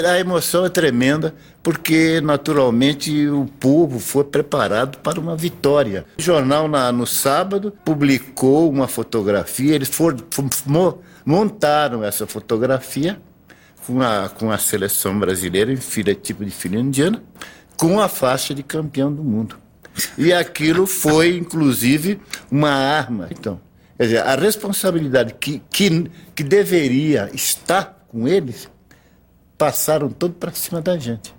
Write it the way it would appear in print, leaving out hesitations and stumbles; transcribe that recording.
A emoção é tremenda porque, naturalmente, o povo foi preparado para uma vitória. O jornal, no sábado, publicou uma fotografia, eles montaram essa fotografia com a seleção brasileira, tipo de filha indiana, com a faixa de campeão do mundo. E aquilo foi, inclusive, uma arma. Então, quer dizer, a responsabilidade que deveria estar com eles, passaram todo para cima da gente.